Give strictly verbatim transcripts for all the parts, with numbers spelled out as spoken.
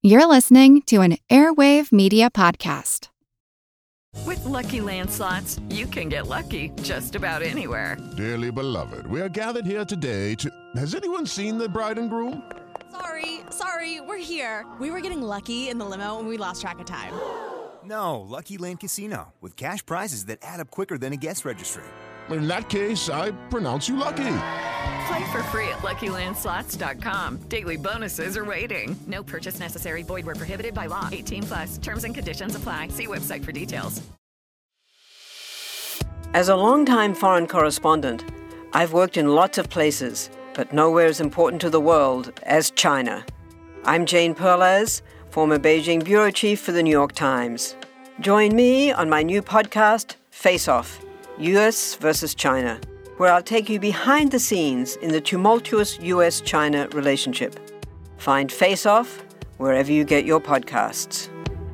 You're listening to an Airwave Media Podcast. With Lucky Land Slots, you can get lucky just about anywhere. Dearly beloved, we are gathered here today to... Has anyone seen the bride and groom? Sorry, sorry, we're here. We were getting lucky in the limo and we lost track of time. No, Lucky Land Casino, with cash prizes that add up quicker than a guest registry. In that case, I pronounce you lucky. Play for free at Lucky Land Slots dot com. Daily bonuses are waiting. No purchase necessary. Void where prohibited by law. eighteen plus. Terms and conditions apply. See website for details. As a longtime foreign correspondent, I've worked in lots of places, but nowhere as important to the world as China. I'm Jane Perlez, former Beijing bureau chief for the New York Times. Join me on my new podcast, Face Off, U S versus China, where I'll take you behind the scenes in the tumultuous U S China relationship. Find Face Off wherever you get your podcasts.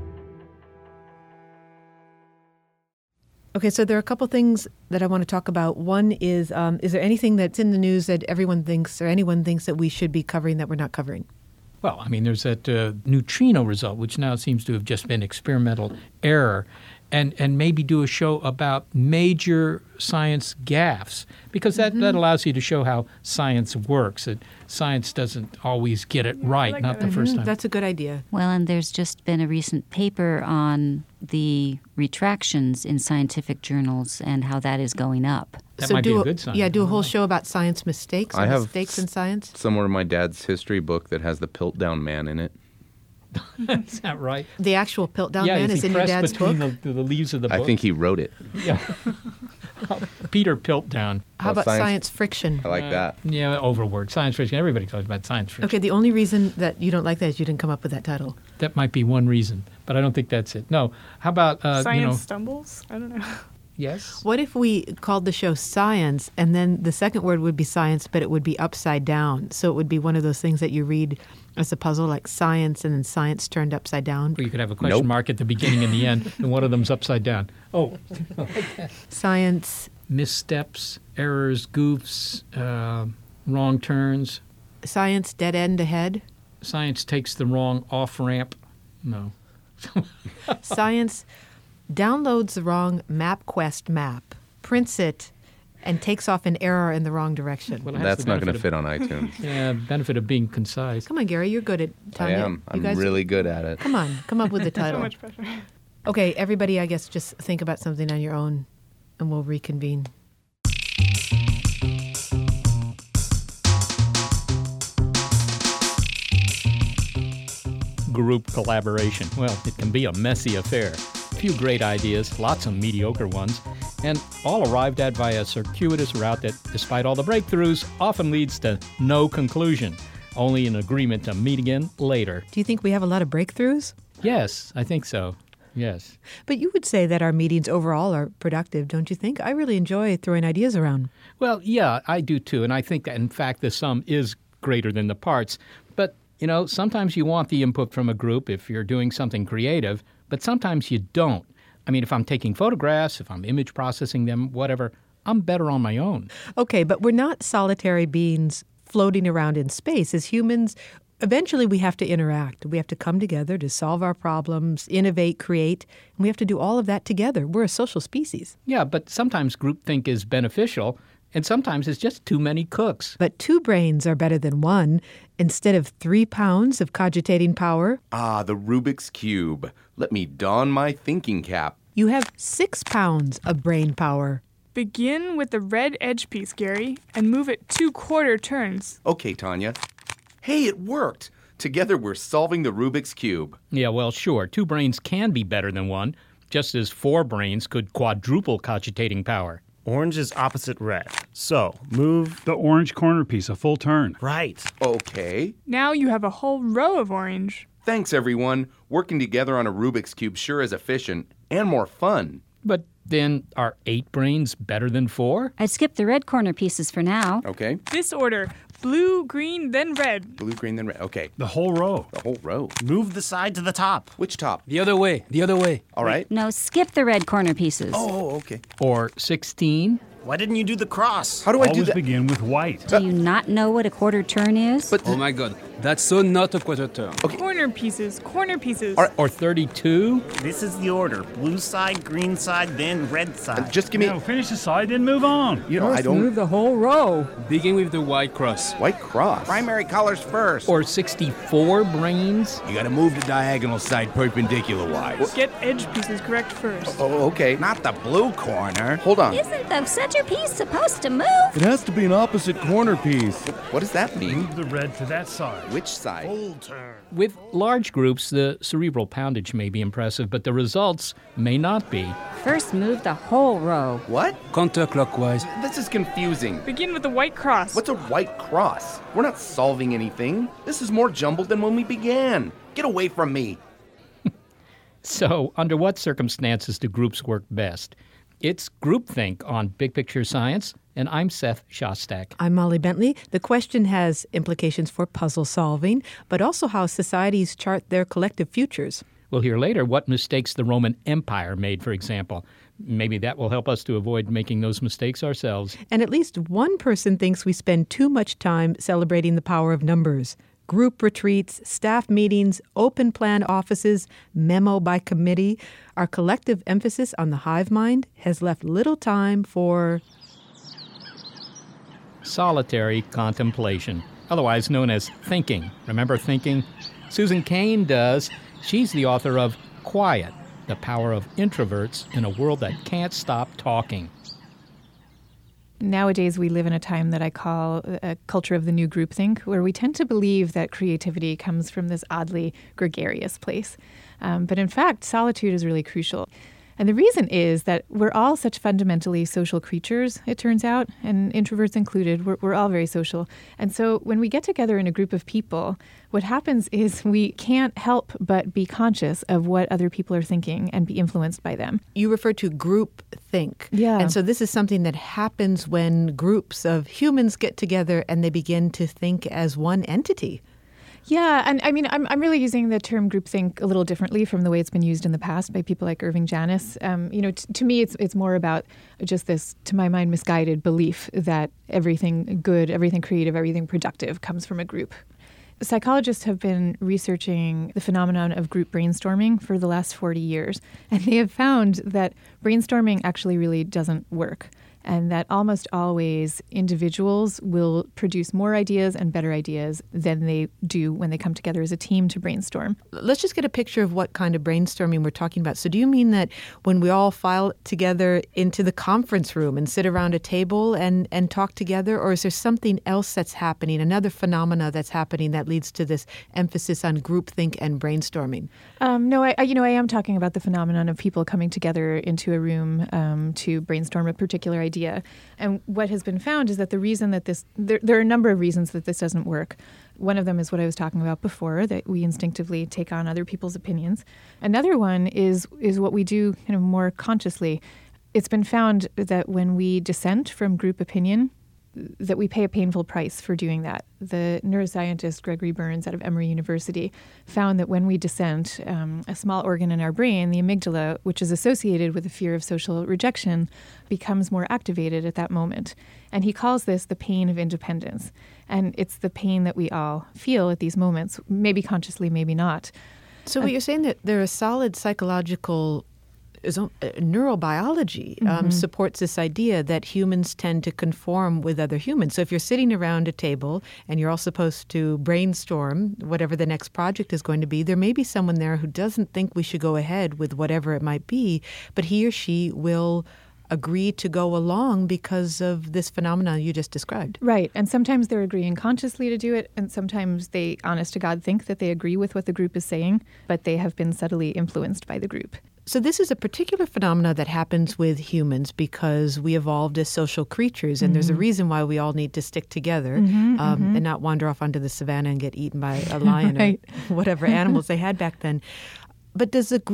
Okay, so there are a couple things that I want to talk about. One is, um, is there anything that's in the news that everyone thinks or anyone thinks that we should be covering that we're not covering? Well, I mean, there's that uh, neutrino result, which now seems to have just been experimental error, and, and maybe do a show about major science gaffes, because that, mm-hmm. that allows you to show how science works. That science doesn't always get it right, like not the mm-hmm. first time. That's a good idea. Well, and there's just been a recent paper on the retractions in scientific journals and how that is going up. That so might do be a a, good sign. Yeah, do a whole show about science mistakes or I have mistakes in science. Somewhere in my dad's history book that has the Piltdown Man in it. Is that right? The actual Piltdown yeah, Man is, is in your dad's book? between the, the leaves of the book? I think he wrote it. Yeah. Peter Piltdown. How Oh, about science- science friction? I like Uh, that. Yeah, overword. Science friction. Everybody talks about science friction. Okay, the only reason that you don't like that is you didn't come up with that title. That might be one reason, but I don't think that's it. No. How about, uh, Science you know... stumbles? I don't know. Yes? What if we called the show Science, and then the second word would be science, but it would be upside down? So it would be one of those things that you read as a puzzle, like science, and then science turned upside down. Or you could have a question Nope. mark at the beginning and the end, and one of them's upside down. Oh. Science, Missteps, errors, goofs, uh, wrong turns. science, dead end ahead. Science takes the wrong off-ramp. No. Science downloads the wrong MapQuest map, prints it, and takes off an error in the wrong direction. Well, it has That's the not going to benefit fit on iTunes. of- Yeah, benefit of being concise. Come on, Gary, you're good at I Tanya. am. You I'm guys- really good at it. Come on, come up with the So title. much pressure. Okay, everybody, I guess just think about something on your own, and we'll reconvene. Group collaboration. Well, it can be a messy affair. A few great ideas, lots of mediocre ones, and all arrived at by a circuitous route that, despite all the breakthroughs, often leads to no conclusion, only an agreement to meet again later. Do you think we have a lot of breakthroughs? Yes, I think so. Yes. But you would say that our meetings overall are productive, don't you think? I really enjoy throwing ideas around. Well, yeah, I do too, and I think that, in fact, the sum is greater than the parts. But, you know, sometimes you want the input from a group if you're doing something creative, but sometimes you don't. I mean, if I'm taking photographs, if I'm image processing them, whatever, I'm better on my own. Okay, but we're not solitary beings floating around in space. As humans, eventually we have to interact. We have to come together to solve our problems, innovate, create, and we have to do all of that together. We're a social species. Yeah, but sometimes groupthink is beneficial, and sometimes it's just too many cooks. But two brains are better than one. Instead of three pounds of cogitating power, Ah, the Rubik's Cube. Let me don my thinking cap. you have six pounds of brain power. Begin with the red edge piece, Gary, and move it two quarter turns. Okay, Tanya. Hey, it worked. Together we're solving the Rubik's Cube. Yeah, well, sure, two brains can be better than one, just as four brains could quadruple cogitating power. Orange is opposite red. So, move the orange corner piece a full turn. Right. Okay. Now you have a whole row of orange. Thanks, everyone. Working together on a Rubik's Cube sure is efficient and more fun. But then are eight brains better than four? I'd skip the red corner pieces for now. Okay. This order, blue, green, then red. Blue, green, then red. Okay. The whole row. The whole row. Move the side to the top. Which top? The other way. The other way. All right. No, skip the red corner pieces. Oh, okay. Or sixteen? Why didn't you do the cross? How do I Always do that? begin with white. Do you not know what a quarter turn is? But Oh my God. That's so not a quarter turn. Corner pieces, corner pieces. Or, or thirty-two? This is the order. Blue side, green side, then red side. Just give me... No, finish the side, then move on. You know, I First, don't... move the whole row. Begin with the white cross. White cross? Primary colors first. Or sixty-four brains? You gotta move the diagonal side perpendicular-wise. Get edge pieces correct first. Oh, okay. Not the blue corner. Hold on. Isn't the centerpiece supposed to move? It has to be an opposite corner piece. What does that mean? Move the red to that side. Which side? Full turn. With large groups, the cerebral poundage may be impressive, but the results may not be. First, move the whole row. What? Counterclockwise. This is confusing. Begin with the white cross. What's a white cross? We're not solving anything. This is more jumbled than when we began. Get away from me. So, under what circumstances do groups work best? It's Groupthink on Big Picture Science, and I'm Seth Shostak. I'm Molly Bentley. The question has implications for puzzle solving, but also how societies chart their collective futures. We'll hear later what mistakes the Roman Empire made, for example. Maybe that will help us to avoid making those mistakes ourselves. And at least one person thinks we spend too much time celebrating the power of numbers. Group retreats, staff meetings, open plan offices, memo by committee. Our collective emphasis on the hive mind has left little time for solitary contemplation, otherwise known as thinking. Remember thinking? Susan Cain does. She's the author of Quiet, The Power of Introverts in a World That Can't Stop Talking. Nowadays, we live in a time that I call a culture of the new groupthink, where we tend to believe that creativity comes from this oddly gregarious place. Um, but in fact, solitude is really crucial. And the reason is that we're all such fundamentally social creatures, it turns out, and introverts included. We're, we're all very social. And so when we get together in a group of people, what happens is we can't help but be conscious of what other people are thinking and be influenced by them. You refer to group think. Yeah. And so this is something that happens when groups of humans get together and they begin to think as one entity. Yeah, and I mean, I'm I'm really using the term groupthink a little differently from the way it's been used in the past by people like Irving Janis. Um, you know, t- to me, it's it's more about just this, to my mind, misguided belief that everything good, everything creative, everything productive comes from a group. Psychologists have been researching the phenomenon of group brainstorming for the last forty years, and they have found that brainstorming actually really doesn't work. And that almost always individuals will produce more ideas and better ideas than they do when they come together as a team to brainstorm. Let's just get a picture of what kind of brainstorming we're talking about. So do you mean that when we all file together into the conference room and sit around a table and, and talk together, or is there something else that's happening, another phenomena that's happening that leads to this emphasis on groupthink and brainstorming? Um, no, I, I, you know, I am talking about the phenomenon of people coming together into a room um, to brainstorm a particular idea. Idea. And what has been found is that the reason that this, there, there are a number of reasons that this doesn't work. One of them is what I was talking about before, that we instinctively take on other people's opinions. Another one is is what we do kind of more consciously. It's been found that when we dissent from group opinion, that we pay a painful price for doing that. The neuroscientist Gregory Burns out of Emory University found that when we dissent, um, a small organ in our brain, the amygdala, which is associated with the fear of social rejection, becomes more activated at that moment. And he calls this the pain of independence. And it's the pain that we all feel at these moments, maybe consciously, maybe not. So what you're saying that there are solid psychological Is, uh, neurobiology um, mm-hmm. supports this idea that humans tend to conform with other humans. So if you're sitting around a table and you're all supposed to brainstorm whatever the next project is going to be, there may be someone there who doesn't think we should go ahead with whatever it might be, but he or she will agree to go along because of this phenomenon you just described. Right. And sometimes they're agreeing consciously to do it, and sometimes they, honest to God, think that they agree with what the group is saying, but they have been subtly influenced by the group. So this is a particular phenomena that happens with humans because we evolved as social creatures, and mm-hmm. there's a reason why we all need to stick together mm-hmm, um, mm-hmm. and not wander off onto the savannah and get eaten by a lion right. or whatever animals they had back then. But does the group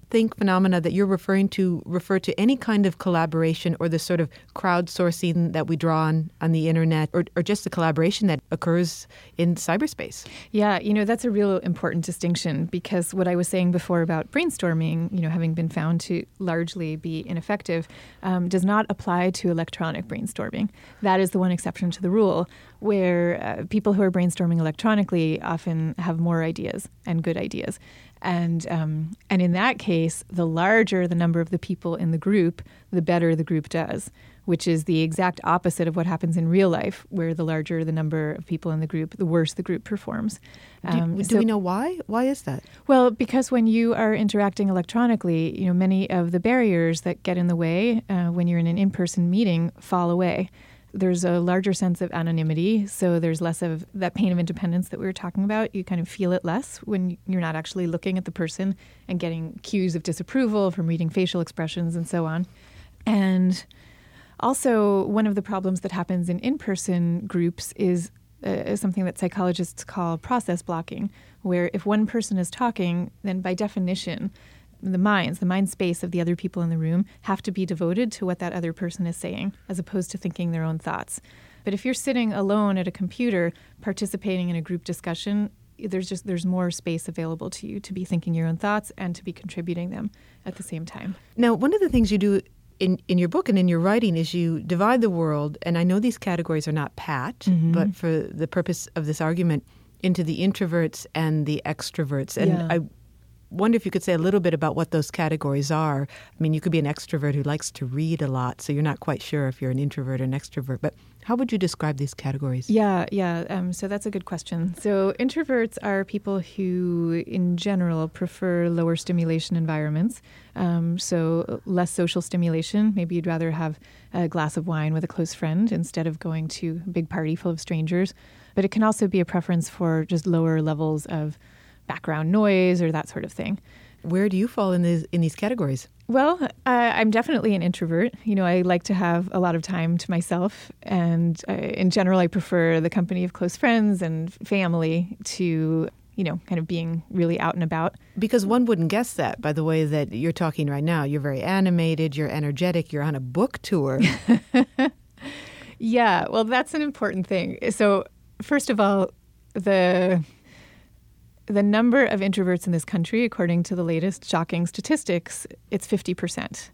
think phenomena that you're referring to refer to any kind of collaboration or the sort of crowdsourcing that we draw on on the internet, or, or just the collaboration that occurs in cyberspace? Yeah, you know, that's a real important distinction, because what I was saying before about brainstorming, you know, having been found to largely be ineffective, um, does not apply to electronic brainstorming. That is the one exception to the rule, where uh, people who are brainstorming electronically often have more ideas and good ideas. And um, and in that case, the larger the number of the people in the group, the better the group does, which is the exact opposite of what happens in real life, where the larger the number of people in the group, the worse the group performs. Um, do do so, we know why? Why is that? Well, because when you are interacting electronically, you know, many of the barriers that get in the way uh, when you're in an in-person meeting fall away. There's a larger sense of anonymity, so there's less of that pain of independence that we were talking about. You kind of feel it less when you're not actually looking at the person and getting cues of disapproval from reading facial expressions and so on. And also, one of the problems that happens in in-person groups is uh, something that psychologists call process blocking, where if one person is talking, then by definition, the minds, the mind space of the other people in the room have to be devoted to what that other person is saying, as opposed to thinking their own thoughts. But if you're sitting alone at a computer participating in a group discussion, there's just there's more space available to you to be thinking your own thoughts and to be contributing them at the same time. Now, one of the things you do in, in your book and in your writing is you divide the world, and I know these categories are not pat, mm-hmm. but for the purpose of this argument, into the introverts and the extroverts. And yeah. I wonder if you could say a little bit about what those categories are. I mean, you could be an extrovert who likes to read a lot, so you're not quite sure if you're an introvert or an extrovert. But how would you describe these categories? Yeah, yeah. Um, so that's a good question. So introverts are people who, in general, prefer lower stimulation environments. Um, so less social stimulation. Maybe you'd rather have a glass of wine with a close friend instead of going to a big party full of strangers. But it can also be a preference for just lower levels of background noise or that sort of thing. Where do you fall in these in these categories? Well, uh, I'm definitely an introvert. You know, I like to have a lot of time to myself, and uh, in general, I prefer the company of close friends and family to, you know, kind of being really out and about. Because one wouldn't guess that by the way that you're talking right now. You're very animated, you're energetic, you're on a book tour. Yeah, well, that's an important thing. So, first of all, the The number of introverts in this country, according to the latest shocking statistics, it's fifty percent.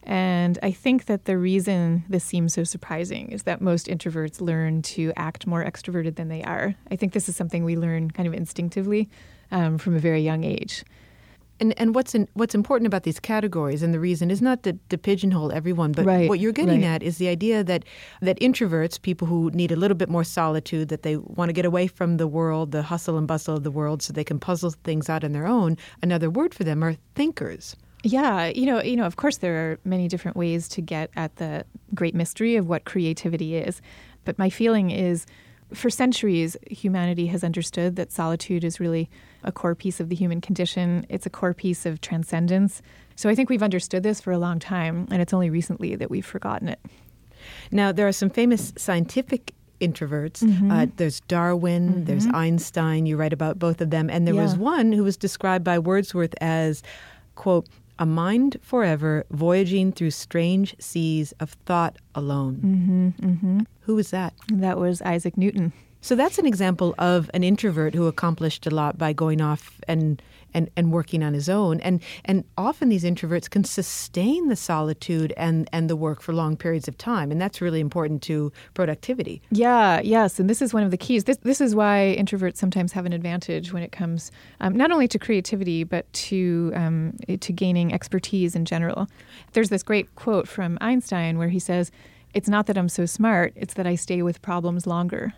And I think that the reason this seems so surprising is that most introverts learn to act more extroverted than they are. I think this is something we learn kind of instinctively um, from a very young age. And and what's in, what's important about these categories, and the reason is not to, to pigeonhole everyone, but right, what you're getting right. at is the idea that that introverts, people who need a little bit more solitude, that they want to get away from the world, the hustle and bustle of the world, so they can puzzle things out on their own. Another word for them are thinkers. Yeah, you know, you know, of course there are many different ways to get at the great mystery of what creativity is. But my feeling is, for centuries, humanity has understood that solitude is really a core piece of the human condition. It's a core piece of transcendence. So I think we've understood this for a long time, and it's only recently that we've forgotten it. Now, there are some famous scientific introverts. Mm-hmm. Uh, there's Darwin, Mm-hmm. there's Einstein. You write about both of them. And there Yeah. was one who was described by Wordsworth as, quote, a mind forever voyaging through strange seas of thought alone. Mm-hmm, mm-hmm. Who was that? That was Isaac Newton. So that's an example of an introvert who accomplished a lot by going off and and, and working on his own. And and often these introverts can sustain the solitude and, and the work for long periods of time. And that's really important to productivity. Yeah, yes. And this is one of the keys. This this is why introverts sometimes have an advantage when it comes um, not only to creativity, but to um, to gaining expertise in general. There's this great quote from Einstein where he says, "It's not that I'm so smart, it's that I stay with problems longer."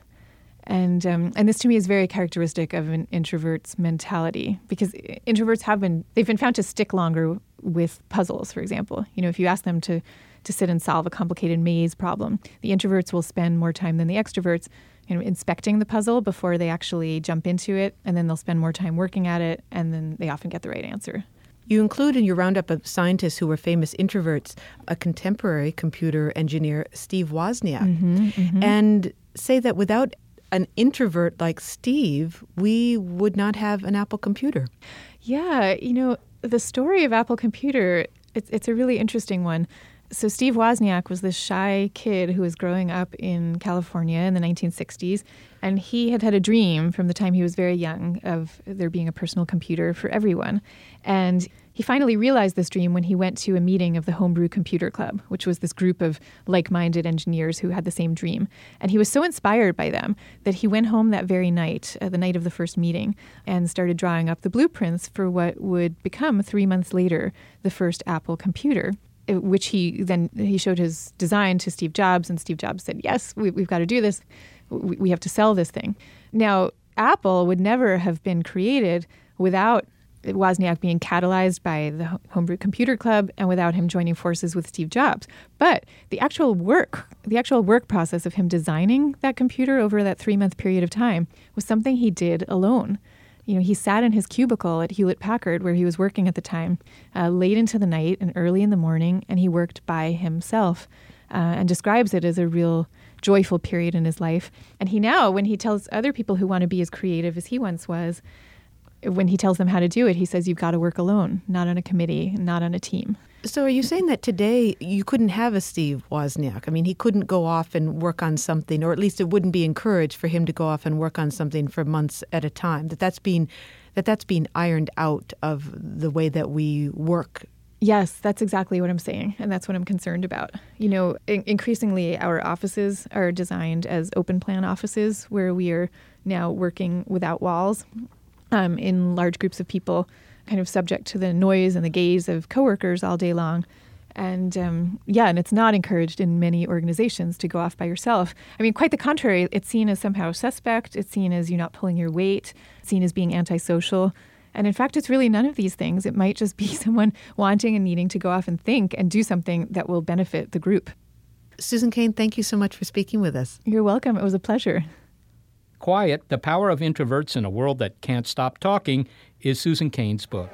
And um, and this to me is very characteristic of an introvert's mentality, because introverts have been, they've been found to stick longer with puzzles, for example. You know, if you ask them to, to sit and solve a complicated maze problem, the introverts will spend more time than the extroverts, you know, inspecting the puzzle before they actually jump into it, and then they'll spend more time working at it, and then they often get the right answer. You include in your roundup of scientists who were famous introverts a contemporary computer engineer, Steve Wozniak, Mm-hmm, mm-hmm. and say that without an introvert like Steve, we would not have an Apple computer. Yeah, you know, the story of Apple Computer, it's, it's a really interesting one. So Steve Wozniak was this shy kid who was growing up in California in the nineteen sixties, and he had had a dream from the time he was very young of there being a personal computer for everyone. And he finally realized this dream when he went to a meeting of the Homebrew Computer Club, which was this group of like-minded engineers who had the same dream. And he was so inspired by them that he went home that very night, uh, the night of the first meeting, and started drawing up the blueprints for what would become, three months later, the first Apple computer, which he then he showed his design to Steve Jobs, and Steve Jobs said, yes, we, we've got to do this. We, we have to sell this thing. Now, Apple would never have been created without Wozniak being catalyzed by the Homebrew Computer Club and without him joining forces with Steve Jobs. But the actual work, the actual work process of him designing that computer over that three-month period of time was something he did alone. You know, he sat in his cubicle at Hewlett-Packard, where he was working at the time, uh, late into the night and early in the morning, and he worked by himself uh, and describes it as a real joyful period in his life. And he now, when he tells other people who want to be as creative as he once was, when he tells them how to do it, he says, you've got to work alone, not on a committee, not on a team. So are you saying that today you couldn't have a Steve Wozniak? I mean, he couldn't go off and work on something, or at least it wouldn't be encouraged for him to go off and work on something for months at a time, that that's being, that that's being ironed out of the way that we work? Yes, that's exactly what I'm saying, and that's what I'm concerned about. You know, in- increasingly our offices are designed as open plan offices where we are now working without walls um, in large groups of people, kind of subject to the noise and the gaze of coworkers all day long. And um, yeah, and it's not encouraged in many organizations to go off by yourself. I mean, quite the contrary. It's seen as somehow suspect. It's seen as you not pulling your weight. It's seen as being antisocial. And in fact, it's really none of these things. It might just be someone wanting and needing to go off and think and do something that will benefit the group. Susan Cain, thank you so much for speaking with us. You're welcome. It was a pleasure. Quiet, The Power of Introverts in a World That Can't Stop Talking is Susan Cain's book.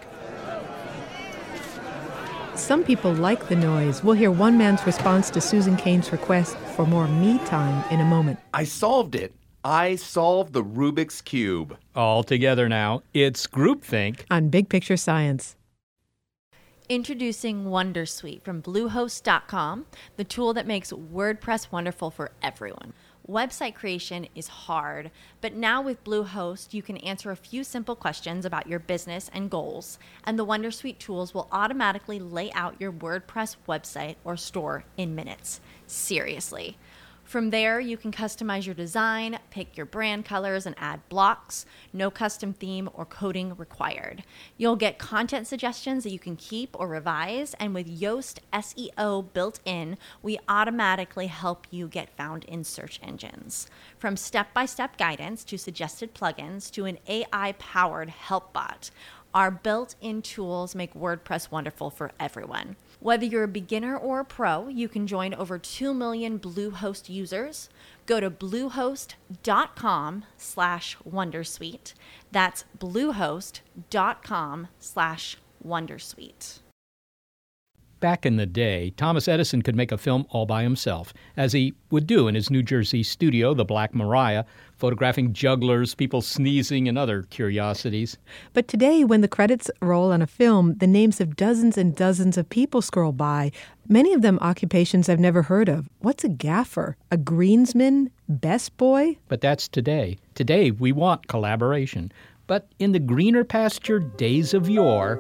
Some people like the noise. We'll hear one man's response to Susan Cain's request for more me time in a moment. I solved it. I solved the Rubik's Cube. All together now, it's Groupthink on Big Picture Science. Introducing Wondersuite from Bluehost dot com, the tool that makes WordPress wonderful for everyone. Website creation is hard, but now with Bluehost, you can answer a few simple questions about your business and goals, and the Wondersuite tools will automatically lay out your WordPress website or store in minutes. Seriously. From there, you can customize your design, pick your brand colors, and add blocks. No custom theme or coding required. You'll get content suggestions that you can keep or revise, and with Yoast S E O built in, we automatically help you get found in search engines. From step-by-step guidance to suggested plugins to an A I-powered help bot, our built-in tools make WordPress wonderful for everyone. Whether you're a beginner or a pro, you can join over two million Bluehost users. Go to bluehost.com slash Wondersuite. That's bluehost.com slash Wondersuite. Back in the day, Thomas Edison could make a film all by himself, as he would do in his New Jersey studio, the Black Maria, photographing jugglers, people sneezing, and other curiosities. But today, when the credits roll on a film, the names of dozens and dozens of people scroll by, many of them occupations I've never heard of. What's a gaffer? A greensman? Best boy? But that's today. Today, we want collaboration. But in the greener pasture days of yore,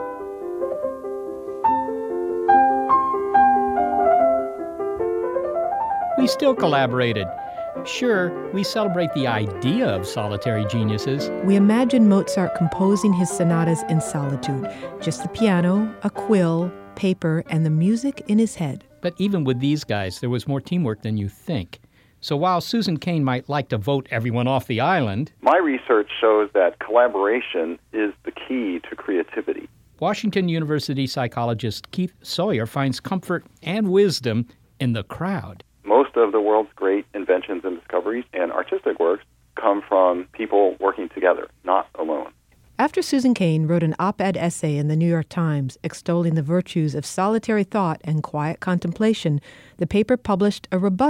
we still collaborated. Sure, we celebrate the idea of solitary geniuses. We imagine Mozart composing his sonatas in solitude. Just the piano, a quill, paper, and the music in his head. But even with these guys, there was more teamwork than you think. So while Susan Cain might like to vote everyone off the island, my research shows that collaboration is the key to creativity. Washington University psychologist Keith Sawyer finds comfort and wisdom in the crowd. Most of the world's great inventions and discoveries and artistic works come from people working together, not alone. After Susan Cain wrote an op-ed essay in the New York Times extolling the virtues of solitary thought and quiet contemplation, the paper published a rebuttal.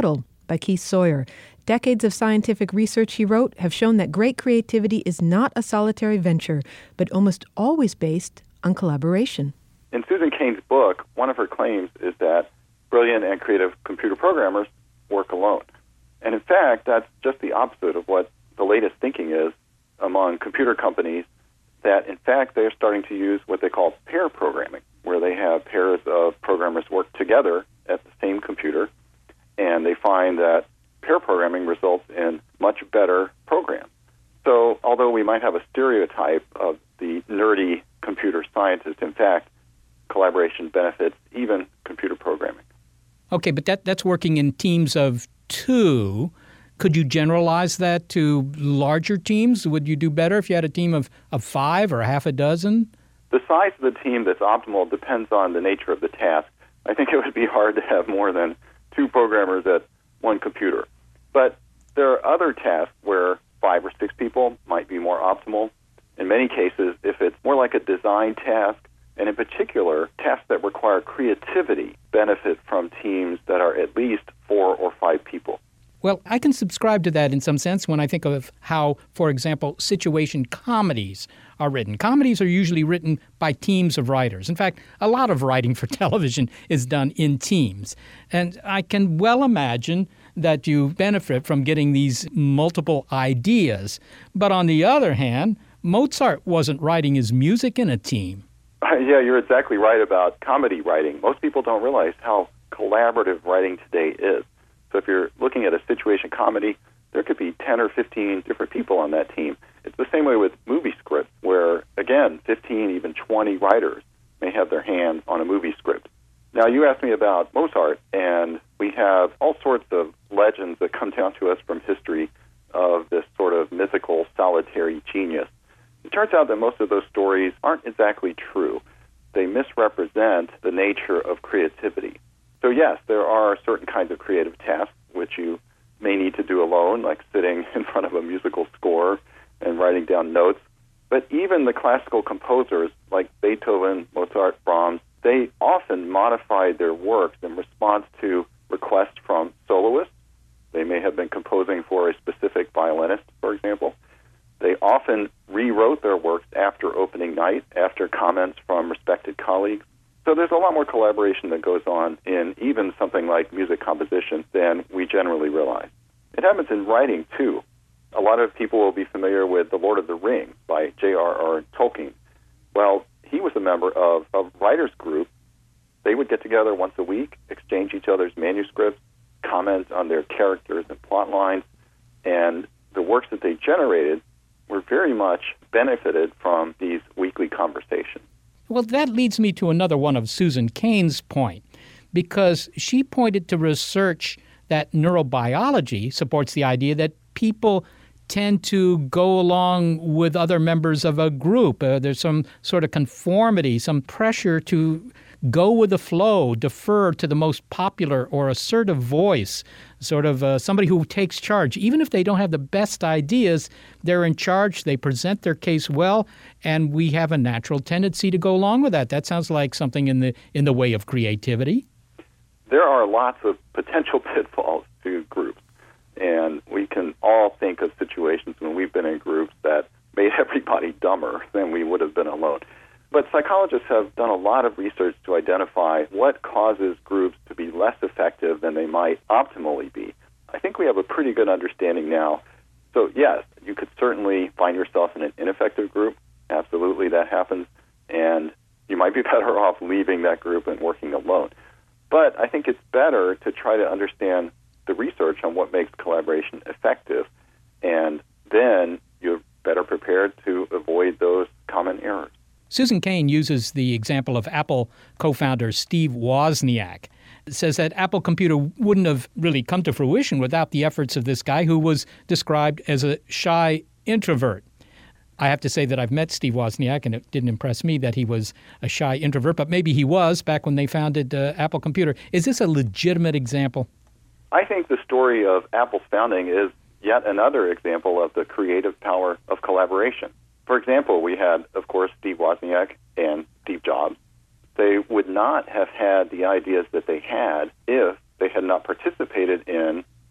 by Keith Sawyer. Decades of scientific research, he wrote, have shown that great creativity is not a solitary venture, but almost always based on collaboration. In Susan Cain's book, one of her claims is that brilliant and creative computer programmers work alone. And in fact, that's just the opposite of what the latest thinking is among computer companies, that in fact they're starting to use what they call pair programming, where they have pairs of programmers work together at the same computer, and they find that pair programming results in much better programs. So although we might have a stereotype of the nerdy computer scientist, in fact, collaboration benefits even computer programming. Okay, but that, that's working in teams of two. Could you generalize that to larger teams? Would you do better if you had a team of, of five or half a dozen? The size of the team that's optimal depends on the nature of the task. I think it would be hard to have more than two programmers at one computer. But there are other tasks where five or six people might be more optimal. In many cases, if it's more like a design task, and in particular, tasks that require creativity benefit from teams that are at least four or five people. Well, I can subscribe to that in some sense when I think of how, for example, situation comedies are written. Comedies are usually written by teams of writers. In fact, a lot of writing for television is done in teams. And I can well imagine that you benefit from getting these multiple ideas. But on the other hand, Mozart wasn't writing his music in a team. Uh, yeah, you're exactly right about comedy writing. Most people don't realize how collaborative writing today is. So if you're looking at a situation comedy, there could be ten or fifteen different people on that team. It's the same way with movie scripts, where, again, fifteen, even twenty writers may have their hands on a movie script. Now, you asked me about Mozart, and we have all sorts of legends that come down to us from history of this sort of mythical, solitary genius. It turns out that most of those stories aren't exactly true. They misrepresent the nature of creativity. So yes, there are certain kinds of creative tasks which you may need to do alone, like sitting in front of a musical score and writing down notes. But even the classical composers like Beethoven, Mozart, Brahms, they often modified their works in response to requests from soloists. They may have been composing for a specific violinist, for example. They often rewrote their works after opening night, after comments from respected colleagues. So there's a lot more collaboration that goes on in even something like music composition than we generally realize. It happens in writing, too. A lot of people will be familiar with The Lord of the Rings by J R R Tolkien. Well, he was a member of a writers group. They would get together once a week, exchange each other's manuscripts, comment on their characters and plot lines, and the works that they generated were very much benefited from these weekly conversations. Well, that leads me to another one of Susan Cain's point, because she pointed to research that neurobiology supports the idea that people tend to go along with other members of a group. Uh, there's some sort of conformity, some pressure to go with the flow, defer to the most popular or assertive voice, sort of uh, somebody who takes charge. Even if they don't have the best ideas, they're in charge, they present their case well, and we have a natural tendency to go along with that. That sounds like something in the in the way of creativity. There are lots of potential pitfalls to groups, and we can all think of situations when we've been in groups that made everybody dumber than we would have been alone. But psychologists have done a lot of research to identify what causes groups to be less effective than they might optimally be. I think we have a pretty good understanding now. So yes, you could certainly find yourself in an ineffective group. Absolutely, that happens. And you might be better off leaving that group and working alone. But I think it's better to try to understand the research on what makes collaboration effective. And then you're better prepared to avoid those common errors. Susan Cain uses the example of Apple co-founder Steve Wozniak. It says that Apple Computer wouldn't have really come to fruition without the efforts of this guy who was described as a shy introvert. I have to say that I've met Steve Wozniak, and it didn't impress me that he was a shy introvert, but maybe he was back when they founded uh, Apple Computer. Is this a legitimate example? I think the story of Apple's founding is yet another example of the creative power of collaboration. For example, we had, of course, Steve Wozniak and Steve Jobs. They would not have had the ideas that they had if they had not participated in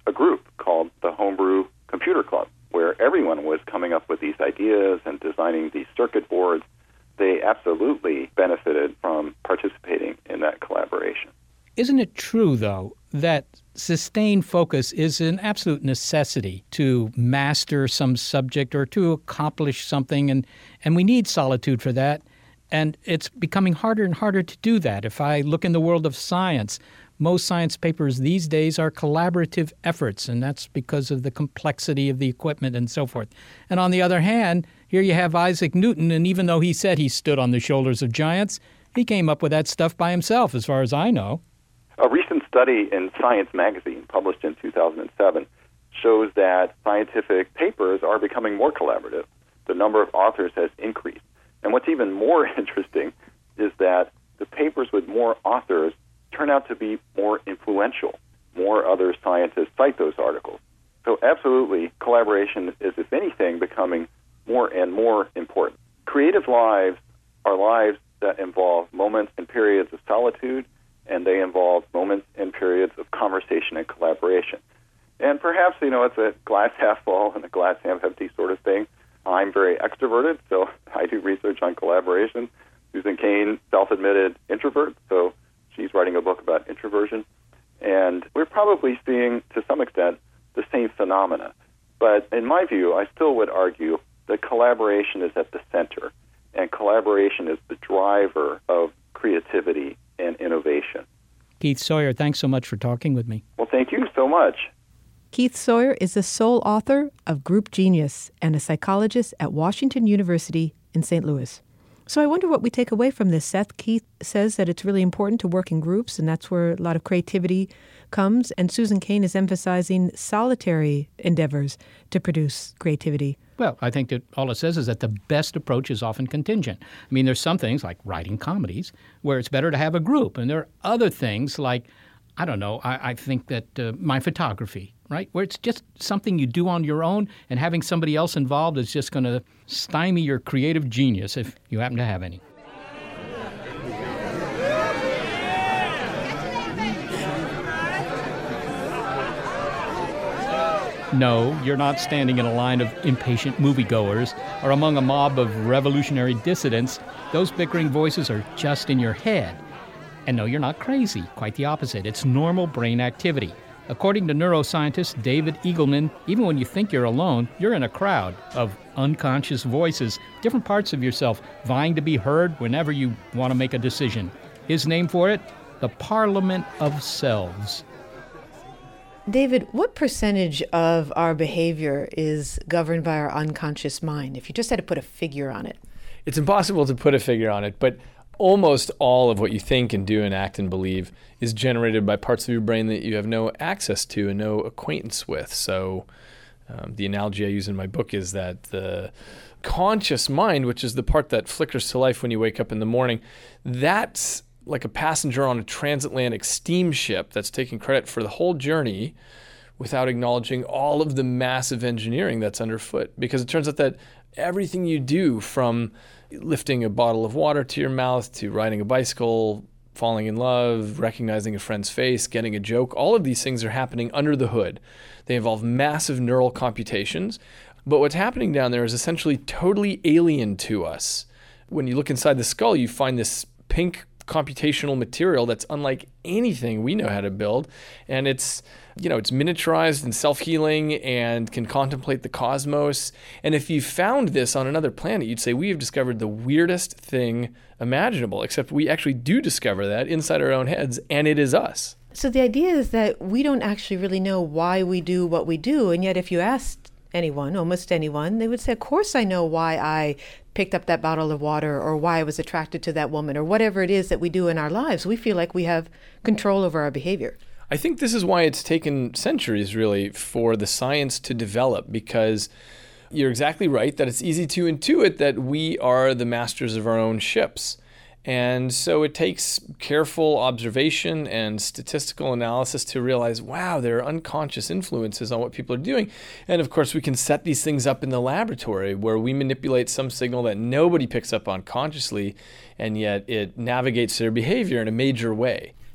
a group called the Homebrew Computer Club, where everyone was coming up with these ideas and designing these circuit boards. They absolutely benefited from participating in that collaboration. Isn't it true, though, that sustained focus is an absolute necessity to master some subject or to accomplish something, and, and we need solitude for that? And it's becoming harder and harder to do that. If I look in the world of science, most science papers these days are collaborative efforts, and that's because of the complexity of the equipment and so forth. And on the other hand, here you have Isaac Newton, and even though he said he stood on the shoulders of giants, he came up with that stuff by himself, as far as I know. A recent study in Science magazine, published in two thousand seven, shows that scientific papers are becoming more collaborative. The number of authors has increased. And what's even more interesting is that the papers with more authors turn out to be more influential. More other scientists cite those articles. So absolutely, collaboration is, if anything, becoming more and more important. Creative lives are lives that involve moments and periods of solitude, and they involve moments and periods of conversation and collaboration. And perhaps, you know, it's a glass half full and a glass half empty sort of thing. I'm very extroverted, so I do research on collaboration. Susan Cain, self-admitted introvert, so she's writing a book about introversion. And we're probably seeing, to some extent, the same phenomena. But in my view, I still would argue that collaboration is at the center, and collaboration is the driver of creativity and innovation. Keith Sawyer, thanks so much for talking with me. Well, thank you so much. Keith Sawyer is the sole author of Group Genius and a psychologist at Washington University in Saint Louis. So I wonder what we take away from this, Seth. Keith says that it's really important to work in groups, and that's where a lot of creativity comes. And Susan Cain is emphasizing solitary endeavors to produce creativity. Well, I think that all it says is that the best approach is often contingent. I mean, there's some things like writing comedies where it's better to have a group. And there are other things like, I don't know, I, I think that uh, my photography, right, where it's just something you do on your own, and having somebody else involved is just going to stymie your creative genius if you happen to have any. No, you're not standing in a line of impatient moviegoers or among a mob of revolutionary dissidents. Those bickering voices are just in your head. And no, you're not crazy. Quite the opposite. It's normal brain activity. According to neuroscientist David Eagleman, even when you think you're alone, you're in a crowd of unconscious voices, different parts of yourself vying to be heard whenever you want to make a decision. His name for it? The Parliament of Selves. David, what percentage of our behavior is governed by our unconscious mind, if you just had to put a figure on it? It's impossible to put a figure on it, but almost all of what you think and do and act and believe is generated by parts of your brain that you have no access to and no acquaintance with. So um, the analogy I use in my book is that the conscious mind, which is the part that flickers to life when you wake up in the morning, that's like a passenger on a transatlantic steamship that's taking credit for the whole journey without acknowledging all of the massive engineering that's underfoot. Because it turns out that everything you do, from lifting a bottle of water to your mouth, to riding a bicycle, falling in love, recognizing a friend's face, getting a joke, all of these things are happening under the hood. They involve massive neural computations. But what's happening down there is essentially totally alien to us. When you look inside the skull, you find this pink computational material that's unlike anything we know how to build. And it's, you know, it's miniaturized and self-healing and can contemplate the cosmos. And if you found this on another planet, you'd say we have discovered the weirdest thing imaginable, except we actually do discover that inside our own heads, and it is us. So the idea is that we don't actually really know why we do what we do. And yet if you asked anyone, almost anyone, they would say, of course I know why I picked up that bottle of water, or why I was attracted to that woman, or whatever it is that we do in our lives. We feel like we have control over our behavior. I think this is why it's taken centuries, really, for the science to develop, because you're exactly right that it's easy to intuit that we are the masters of our own ships. And so it takes careful observation and statistical analysis to realize, wow, there are unconscious influences on what people are doing. And of course, we can set these things up in the laboratory where we manipulate some signal that nobody picks up on consciously, and yet it navigates their behavior in a major way.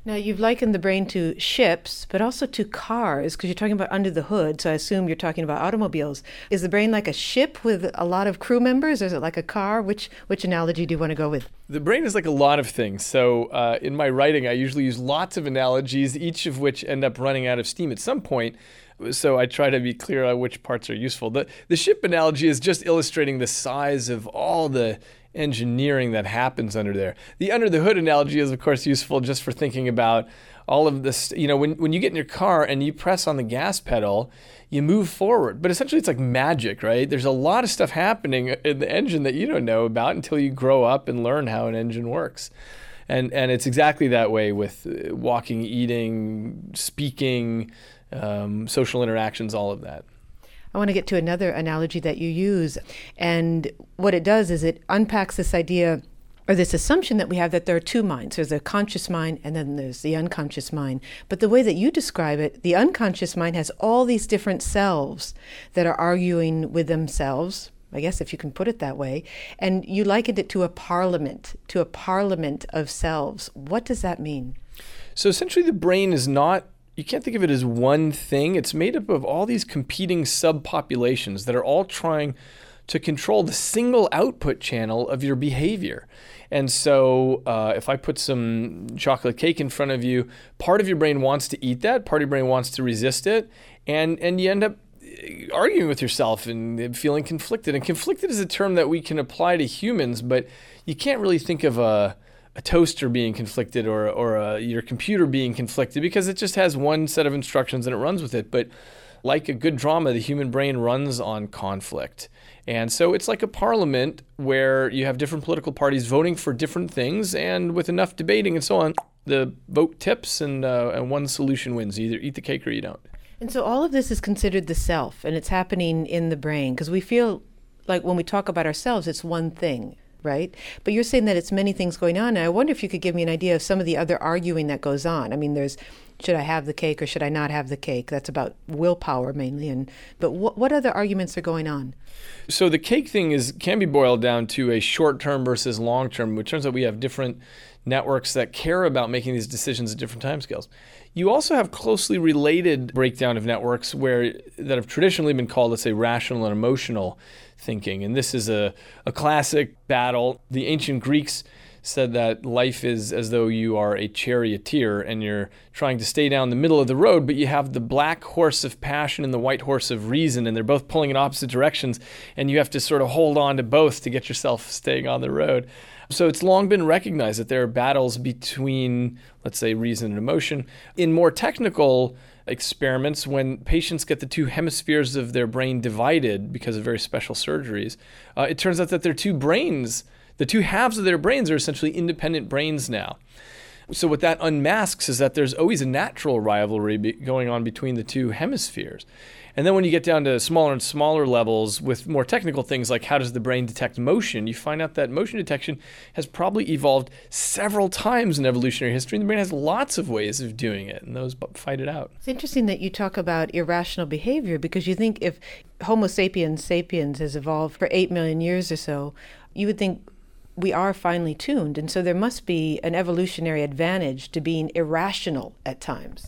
Now, you've likened the brain to ships, but also to cars, because you're talking about under the hood, so I assume you're talking about automobiles. Is the brain like a ship with a lot of crew members, or is it like a car? Which which analogy do you want to go with? The brain is like a lot of things. So uh, in my writing, I usually use lots of analogies, each of which end up running out of steam at some point. So I try to be clear on which parts are useful. The, the ship analogy is just illustrating the size of all the engineering that happens under there. The under the hood analogy is, of course, useful just for thinking about all of this. You know, when, when you get in your car and you press on the gas pedal, you move forward. But essentially, it's like magic, right? There's a lot of stuff happening in the engine that you don't know about until you grow up and learn how an engine works. And and it's exactly that way with walking, eating, speaking, um, social interactions, all of that. I want to get to another analogy that you use. And what it does is it unpacks this idea or this assumption that we have that there are two minds. There's a conscious mind and then there's the unconscious mind. But the way that you describe it, the unconscious mind has all these different selves that are arguing with themselves, I guess if you can put it that way. And you likened it to a parliament, to a parliament of selves. What does that mean? So essentially the brain is not, you can't think of it as one thing. It's made up of all these competing subpopulations that are all trying to control the single output channel of your behavior. And so uh, if I put some chocolate cake in front of you, part of your brain wants to eat that, part of your brain wants to resist it, and, and you end up arguing with yourself and feeling conflicted. And conflicted is a term that we can apply to humans, but you can't really think of a a toaster being conflicted or or a, your computer being conflicted because it just has one set of instructions and it runs with it. But like a good drama, the human brain runs on conflict. And so it's like a parliament where you have different political parties voting for different things, and with enough debating and so on, the vote tips and, uh, and one solution wins. You either eat the cake or you don't. And so all of this is considered the self, and it's happening in the brain, because we feel like when we talk about ourselves, it's one thing, right? But you're saying that it's many things going on, and I wonder if you could give me an idea of some of the other arguing that goes on. I mean, there's, should I have the cake or should I not have the cake? That's about willpower mainly. And but what what other arguments are going on? So the cake thing is can be boiled down to a short-term versus long-term, which turns out we have different networks that care about making these decisions at different timescales. You also have closely related breakdown of networks where that have traditionally been called, let's say, rational and emotional thinking. And this is a, a classic battle. The ancient Greeks said that life is as though you are a charioteer and you're trying to stay down the middle of the road, but you have the black horse of passion and the white horse of reason, and they're both pulling in opposite directions, and you have to sort of hold on to both to get yourself staying on the road. So it's long been recognized that there are battles between, let's say, reason and emotion. In more technical experiments, when patients get the two hemispheres of their brain divided because of very special surgeries, uh, it turns out that their two brains, the two halves of their brains are essentially independent brains now. So what that unmasks is that there's always a natural rivalry be- going on between the two hemispheres. And then when you get down to smaller and smaller levels with more technical things like how does the brain detect motion, you find out that motion detection has probably evolved several times in evolutionary history, and the brain has lots of ways of doing it, and those fight it out. It's interesting that you talk about irrational behavior, because you think if Homo sapiens sapiens has evolved for eight million years or so, you would think we are finely tuned, and so there must be an evolutionary advantage to being irrational at times.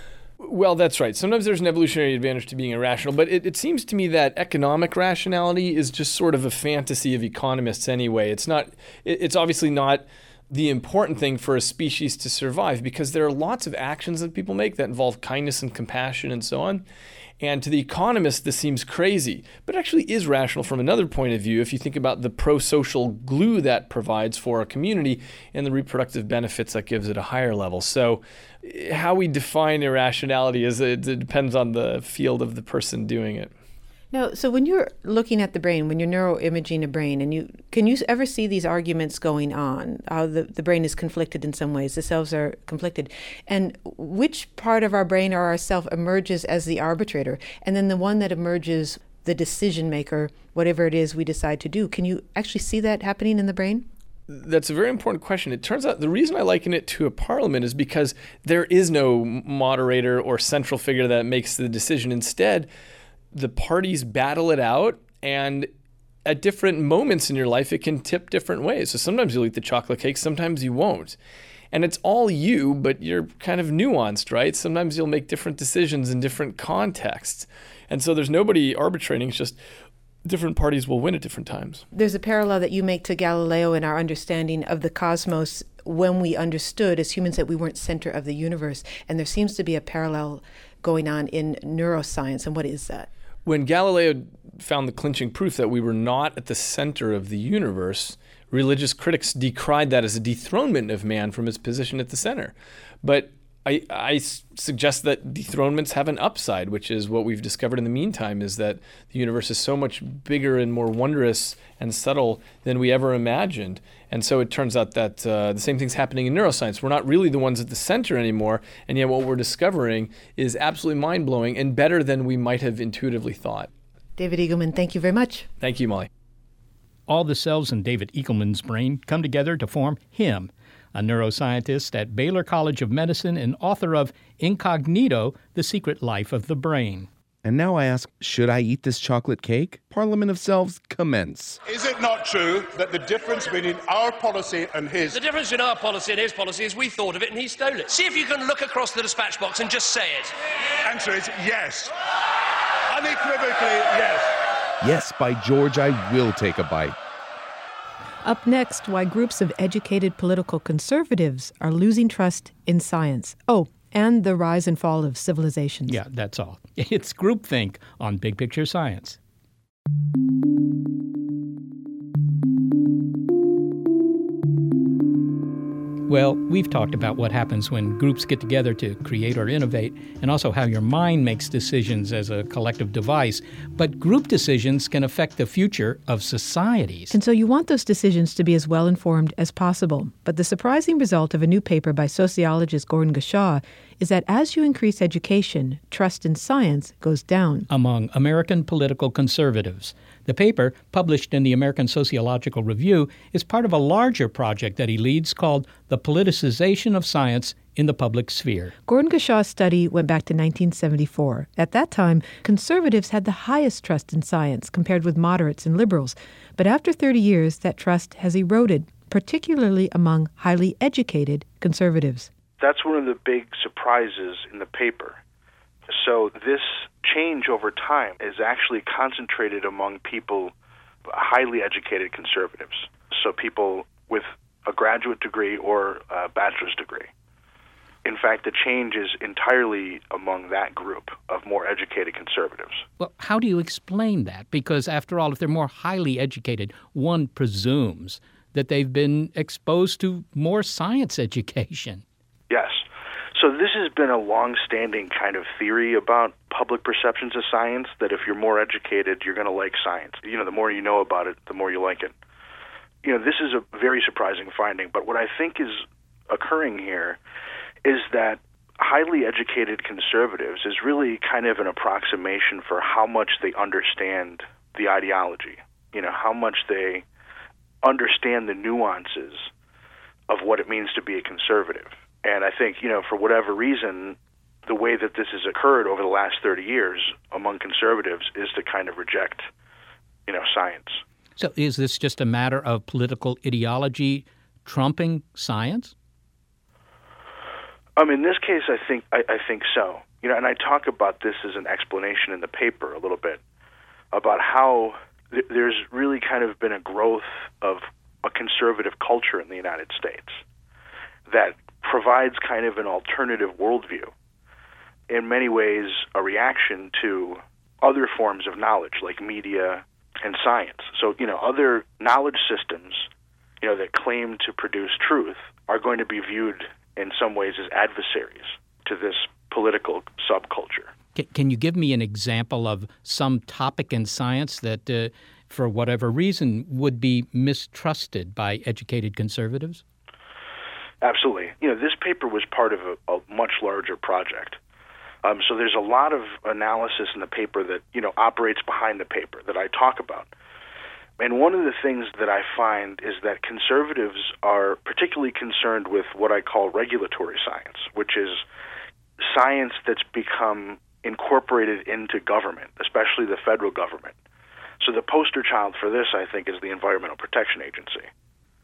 Well, that's right. Sometimes there's an evolutionary advantage to being irrational, but it, it seems to me that economic rationality is just sort of a fantasy of economists anyway. It's not. It, it's obviously not the important thing for a species to survive, because there are lots of actions that people make that involve kindness and compassion and so on. And to the economist, this seems crazy, but it actually is rational from another point of view if you think about the pro-social glue that provides for a community and the reproductive benefits that gives at a higher level. So how we define irrationality is it, it depends on the field of the person doing it. No, so when you're looking at the brain, when you're neuroimaging a brain, and you can you ever see these arguments going on, how the, the brain is conflicted in some ways, the selves are conflicted, and which part of our brain or our self emerges as the arbitrator, and then the one that emerges the decision maker, whatever it is we decide to do. Can you actually see that happening in the brain? That's a very important question. It turns out the reason I liken it to a parliament is because there is no moderator or central figure that makes the decision. Instead, the parties battle it out, and at different moments in your life, it can tip different ways. So sometimes you'll eat the chocolate cake, sometimes you won't. And it's all you, but you're kind of nuanced, right? Sometimes you'll make different decisions in different contexts. And so there's nobody arbitrating. It's just different parties will win at different times. There's a parallel that you make to Galileo in our understanding of the cosmos when we understood as humans that we weren't center of the universe. And there seems to be a parallel going on in neuroscience. And what is that? When Galileo found the clinching proof that we were not at the center of the universe, religious critics decried that as a dethronement of man from his position at the center. But I, I suggest that dethronements have an upside, which is what we've discovered in the meantime, is that the universe is so much bigger and more wondrous and subtle than we ever imagined. And so it turns out that uh, the same thing's happening in neuroscience. We're not really the ones at the center anymore, and yet what we're discovering is absolutely mind-blowing and better than we might have intuitively thought. David Eagleman, thank you very much. Thank you, Molly. All the cells in David Eagleman's brain come together to form him, a neuroscientist at Baylor College of Medicine and author of Incognito, The Secret Life of the Brain. And now I ask, should I eat this chocolate cake? Parliament of Selves, commence. Is it not true that the difference between our policy and his... The difference between our policy and his policy is we thought of it and he stole it. See if you can look across the dispatch box and just say it. Answer is yes. Unequivocally, yes. Yes, by George, I will take a bite. Up next, why groups of educated political conservatives are losing trust in science. Oh, and the rise and fall of civilizations. Yeah, that's all. It's groupthink on Big Picture Science. Well, we've talked about what happens when groups get together to create or innovate, and also how your mind makes decisions as a collective device. But group decisions can affect the future of societies. And so you want those decisions to be as well informed as possible. But the surprising result of a new paper by sociologist Gordon Gushaw is that as you increase education, trust in science goes down. Among American political conservatives. The paper, published in the American Sociological Review, is part of a larger project that he leads called The Politicization of Science in the Public Sphere. Gordon Gushaw's study went back to nineteen seventy-four. At that time, conservatives had the highest trust in science compared with moderates and liberals. But after thirty years, that trust has eroded, particularly among highly educated conservatives. That's one of the big surprises in the paper. So this change over time is actually concentrated among people, highly educated conservatives. So people with a graduate degree or a bachelor's degree. In fact, the change is entirely among that group of more educated conservatives. Well, how do you explain that? Because after all, if they're more highly educated, one presumes that they've been exposed to more science education. Yes. So this has been a long-standing kind of theory about public perceptions of science, that if you're more educated, you're going to like science. You know, the more you know about it, the more you like it. You know, this is a very surprising finding, but what I think is occurring here is that highly educated conservatives is really kind of an approximation for how much they understand the ideology, you know, how much they understand the nuances of what it means to be a conservative. And I think, you know, for whatever reason, the way that this has occurred over the last thirty years among conservatives is to kind of reject, you know, science. So is this just a matter of political ideology trumping science? Um, in this case, I think I, I think so. You know, and I talk about this as an explanation in the paper a little bit about how th- there's really kind of been a growth of a conservative culture in the United States that provides kind of an alternative worldview, in many ways a reaction to other forms of knowledge like media and science. So, you know, other knowledge systems, you know, that claim to produce truth are going to be viewed in some ways as adversaries to this political subculture. Can, can you give me an example of some topic in science that, uh, for whatever reason, would be mistrusted by educated conservatives? Absolutely. You know, this paper was part of a, a much larger project. Um, so there's a lot of analysis in the paper that, you know, operates behind the paper that I talk about. And one of the things that I find is that conservatives are particularly concerned with what I call regulatory science, which is science that's become incorporated into government, especially the federal government. So the poster child for this, I think, is the Environmental Protection Agency.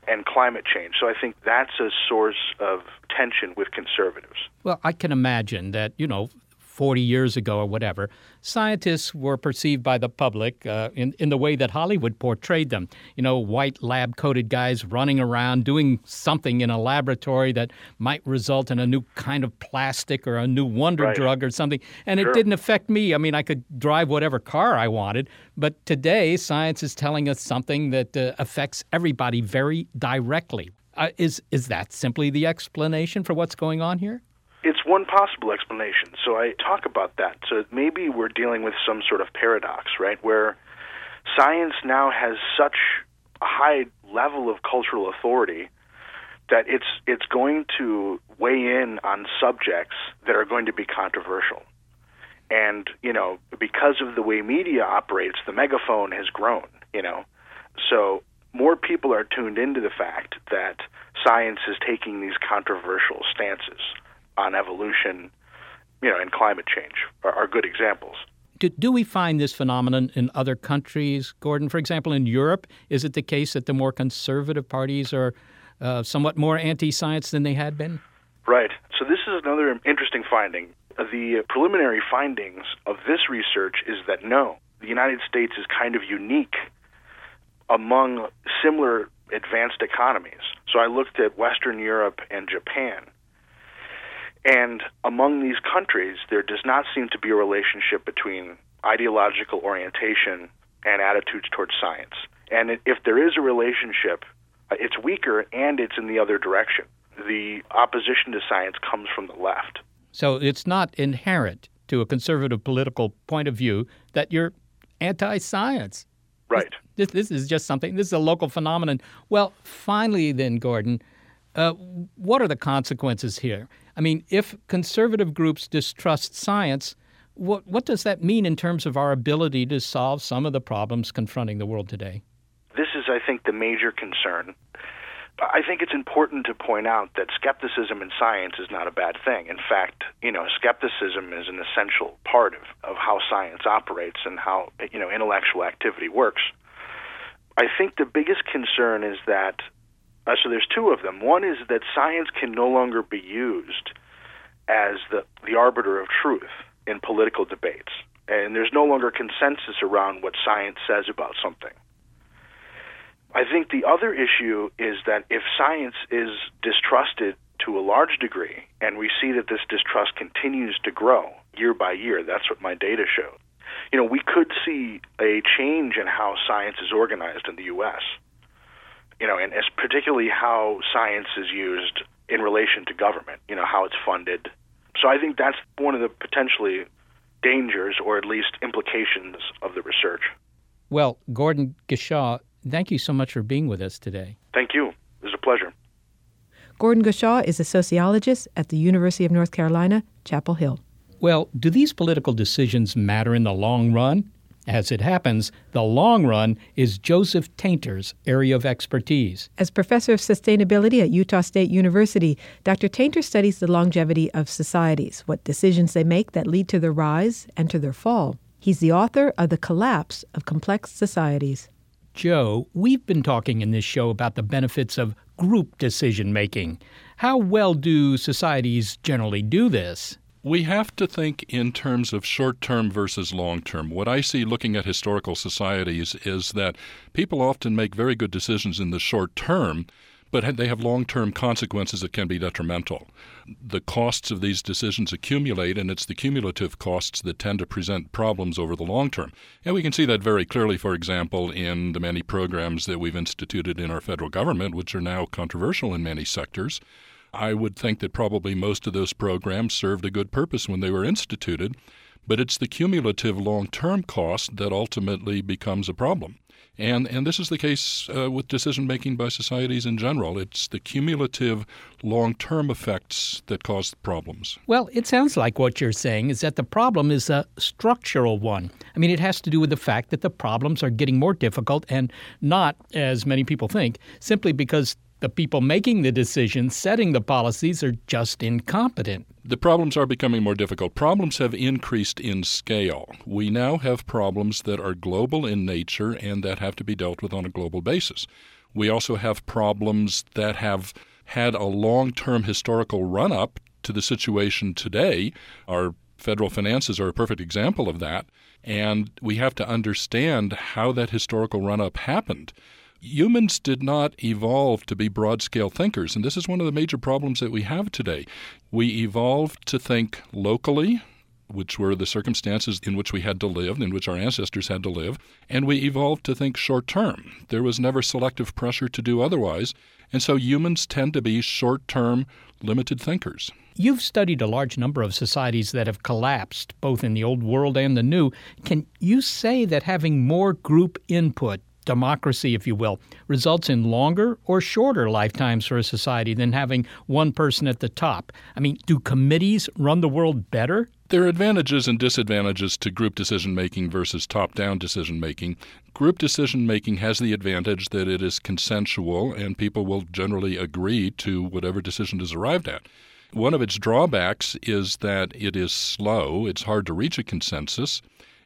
and climate change. So I think that's a source of tension with conservatives. Well, I can imagine that, you know, forty years ago or whatever, scientists were perceived by the public uh, in, in the way that Hollywood portrayed them. You know, white lab-coated guys running around doing something in a laboratory that might result in a new kind of plastic or a new wonder Right. drug or something. And Sure. it didn't affect me. I mean, I could drive whatever car I wanted. But today, science is telling us something that uh, affects everybody very directly. Uh, is is that simply the explanation for what's going on here? It's one possible explanation. So I talk about that. So maybe we're dealing with some sort of paradox, right, where science now has such a high level of cultural authority that it's it's going to weigh in on subjects that are going to be controversial. And, you know, because of the way media operates, the megaphone has grown, you know. So more people are tuned into the fact that science is taking these controversial stances on evolution, you know, and climate change are, are good examples. Do, do we find this phenomenon in other countries, Gordon? For example, in Europe, is it the case that the more conservative parties are uh, somewhat more anti-science than they had been? Right. So this is another interesting finding. The preliminary findings of this research is that no, the United States is kind of unique among similar advanced economies. So I looked at Western Europe and Japan. And among these countries, there does not seem to be a relationship between ideological orientation and attitudes towards science. And if there is a relationship, it's weaker and it's in the other direction. The opposition to science comes from the left. So it's not inherent to a conservative political point of view that you're anti-science. Right. This, this is just something, this is a local phenomenon. Well, finally then, Gordon, uh, what are the consequences here? I mean, if conservative groups distrust science, what what does that mean in terms of our ability to solve some of the problems confronting the world today? This is, I think, the major concern. I think it's important to point out that skepticism in science is not a bad thing. In fact, you know, skepticism is an essential part of, of how science operates and how, you know, intellectual activity works. I think the biggest concern is that Uh, so there's two of them. One is that science can no longer be used as the, the arbiter of truth in political debates. And there's no longer consensus around what science says about something. I think the other issue is that if science is distrusted to a large degree, and we see that this distrust continues to grow year by year, that's what my data showed, you know, we could see a change in how science is organized in the U S, you know, and it's particularly how science is used in relation to government, you know, how it's funded. So I think that's one of the potentially dangers or at least implications of the research. Well, Gordon Gushaw, thank you so much for being with us today. Thank you. It was a pleasure. Gordon Gushaw is a sociologist at the University of North Carolina, Chapel Hill. Well, do these political decisions matter in the long run? As it happens, the long run is Joseph Tainter's area of expertise. As professor of sustainability at Utah State University, Doctor Tainter studies the longevity of societies, what decisions they make that lead to their rise and to their fall. He's the author of The Collapse of Complex Societies. Joe, we've been talking in this show about the benefits of group decision-making. How well do societies generally do this? We have to think in terms of short-term versus long-term. What I see looking at historical societies is that people often make very good decisions in the short term, but they have long-term consequences that can be detrimental. The costs of these decisions accumulate, and it's the cumulative costs that tend to present problems over the long term. And we can see that very clearly, for example, in the many programs that we've instituted in our federal government, which are now controversial in many sectors. I would think that probably most of those programs served a good purpose when they were instituted, but it's the cumulative long-term cost that ultimately becomes a problem. And and this is the case uh, with decision-making by societies in general. It's the cumulative long-term effects that cause problems. Well, it sounds like what you're saying is that the problem is a structural one. I mean, it has to do with the fact that the problems are getting more difficult and not, as many people think, simply because the people making the decisions, setting the policies, are just incompetent. The problems are becoming more difficult. Problems have increased in scale. We now have problems that are global in nature and that have to be dealt with on a global basis. We also have problems that have had a long-term historical run-up to the situation today. Our federal finances are a perfect example of that, and we have to understand how that historical run-up happened. Humans did not evolve to be broad-scale thinkers, and this is one of the major problems that we have today. We evolved to think locally, which were the circumstances in which we had to live, in which our ancestors had to live, and we evolved to think short-term. There was never selective pressure to do otherwise, and so humans tend to be short-term, limited thinkers. You've studied a large number of societies that have collapsed, both in the old world and the new. Can you say that having more group input, democracy, if you will, results in longer or shorter lifetimes for a society than having one person at the top? I mean, do committees run the world better? There are advantages and disadvantages to group decision-making versus top-down decision-making. Group decision-making has the advantage that it is consensual and people will generally agree to whatever decision is arrived at. One of its drawbacks is that it is slow, it's hard to reach a consensus,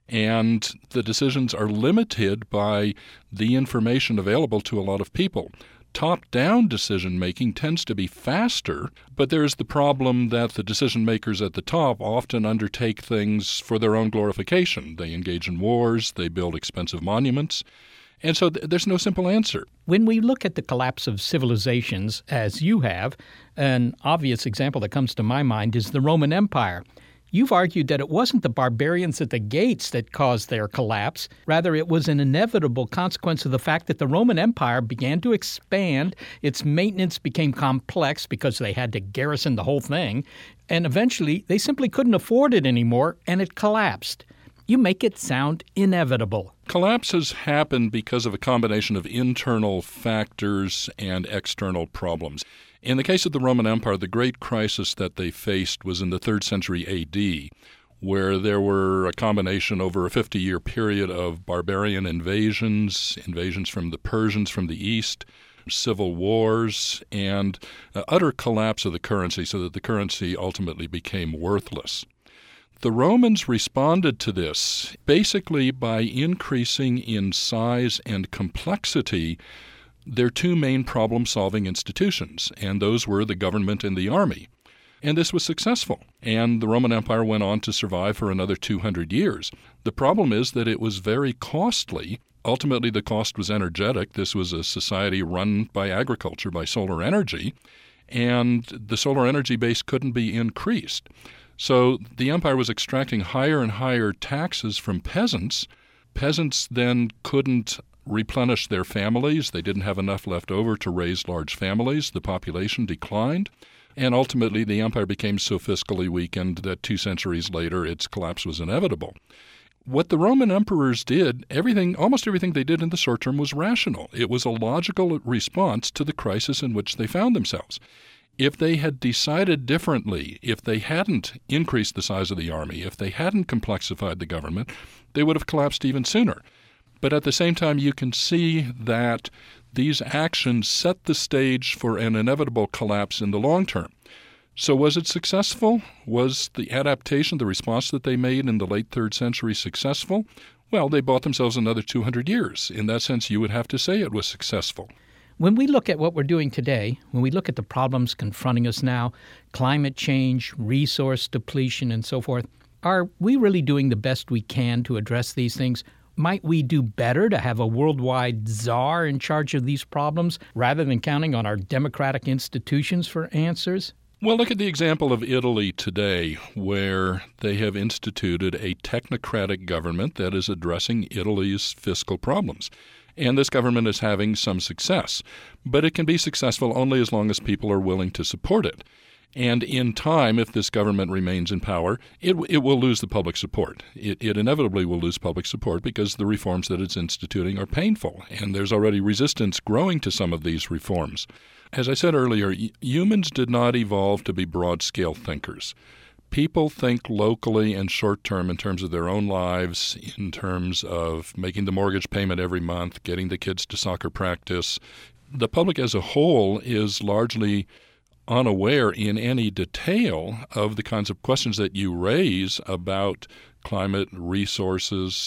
and the decisions are limited by the information available to a lot of people. Top-down decision-making tends to be faster, but there's the problem that the decision-makers at the top often undertake things for their own glorification. They engage in wars, they build expensive monuments, and so th- there's no simple answer. When we look at the collapse of civilizations, as you have, an obvious example that comes to my mind is the Roman Empire. You've argued that it wasn't the barbarians at the gates that caused their collapse. Rather, it was an inevitable consequence of the fact that the Roman Empire began to expand. Its maintenance became complex because they had to garrison the whole thing. And eventually, they simply couldn't afford it anymore, and it collapsed. You make it sound inevitable. Collapses happen because of a combination of internal factors and external problems. In the case of the Roman Empire, the great crisis that they faced was in the third century A D, where there were a combination over a fifty-year period of barbarian invasions, invasions from the Persians from the east, civil wars, and uh, utter collapse of the currency so that the currency ultimately became worthless. The Romans responded to this basically by increasing in size and complexity their two main problem-solving institutions, and those were the government and the army. And this was successful, and the Roman Empire went on to survive for another two hundred years. The problem is that it was very costly. Ultimately, the cost was energetic. This was a society run by agriculture, by solar energy, and the solar energy base couldn't be increased. So the empire was extracting higher and higher taxes from peasants. Peasants then couldn't replenish their families. They didn't have enough left over to raise large families. The population declined. And ultimately, the empire became so fiscally weakened that two centuries later, its collapse was inevitable. What the Roman emperors did, everything, almost everything they did in the short term was rational. It was a logical response to the crisis in which they found themselves. If they had decided differently, if they hadn't increased the size of the army, if they hadn't complexified the government, they would have collapsed even sooner. But at the same time, you can see that these actions set the stage for an inevitable collapse in the long term. So was it successful? Was the adaptation, the response that they made in the late third century successful? Well, they bought themselves another two hundred years. In that sense, you would have to say it was successful. When we look at what we're doing today, when we look at the problems confronting us now, climate change, resource depletion, and so forth, are we really doing the best we can to address these things? Might we do better to have a worldwide czar in charge of these problems rather than counting on our democratic institutions for answers? Well, look at the example of Italy today, where they have instituted a technocratic government that is addressing Italy's fiscal problems. And this government is having some success. But it can be successful only as long as people are willing to support it. And in time, if this government remains in power, it it will lose the public support. It, it inevitably will lose public support because the reforms that it's instituting are painful, and there's already resistance growing to some of these reforms. As I said earlier, humans did not evolve to be broad-scale thinkers. People think locally and short-term in terms of their own lives, in terms of making the mortgage payment every month, getting the kids to soccer practice. The public as a whole is largely unaware in any detail of the kinds of questions that you raise about climate, resources,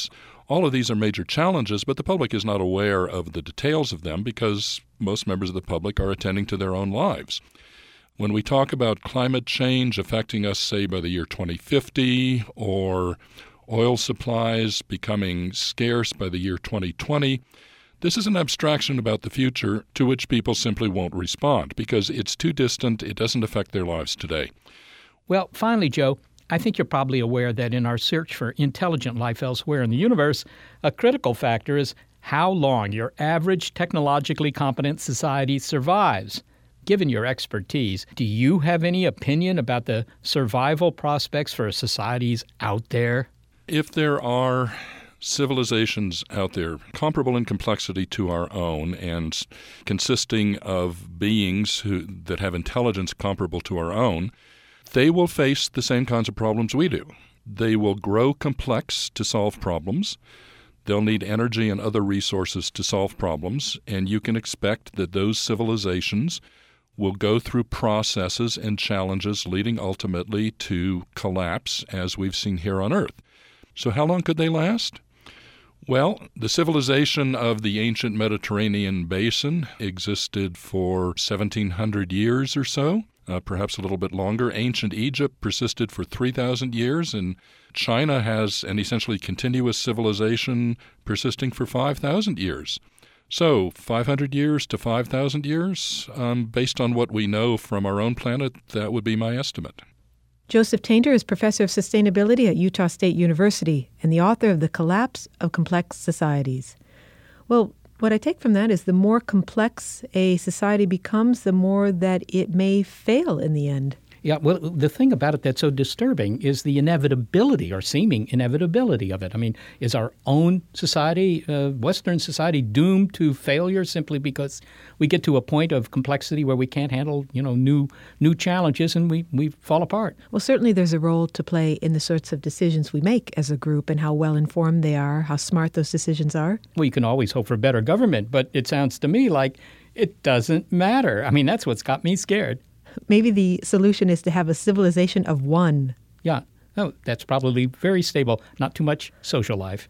All of these are major challenges, but the public is not aware of the details of them because most members of the public are attending to their own lives. When we talk about climate change affecting us, say, by the year twenty fifty, or oil supplies becoming scarce by the year twenty twenty, this is an abstraction about the future to which people simply won't respond because it's too distant, it doesn't affect their lives today. Well, finally, Joe, I think you're probably aware that in our search for intelligent life elsewhere in the universe, a critical factor is how long your average technologically competent society survives. Given your expertise, do you have any opinion about the survival prospects for societies out there? If there are civilizations out there comparable in complexity to our own and consisting of beings who, that have intelligence comparable to our own, they will face the same kinds of problems we do. They will grow complex to solve problems. They'll need energy and other resources to solve problems, and you can expect that those civilizations will go through processes and challenges leading ultimately to collapse, as we've seen here on Earth. So how long could they last? Well, the civilization of the ancient Mediterranean basin existed for seventeen hundred years or so, uh, perhaps a little bit longer. Ancient Egypt persisted for three thousand years, and China has an essentially continuous civilization persisting for five thousand years. So five hundred years to five thousand years, um, based on what we know from our own planet, that would be my estimate. Joseph Tainter is professor of sustainability at Utah State University and the author of The Collapse of Complex Societies. Well, what I take from that is the more complex a society becomes, the more that it may fail in the end. Yeah, well, the thing about it that's so disturbing is the inevitability or seeming inevitability of it. I mean, is our own society, uh, Western society, doomed to failure simply because we get to a point of complexity where we can't handle, you know, new new challenges and we, we fall apart? Well, certainly there's a role to play in the sorts of decisions we make as a group and how well-informed they are, how smart those decisions are. Well, you can always hope for better government, but it sounds to me like it doesn't matter. I mean, that's what's got me scared. Maybe the solution is to have a civilization of one. Yeah, no, that's probably very stable, not too much social life.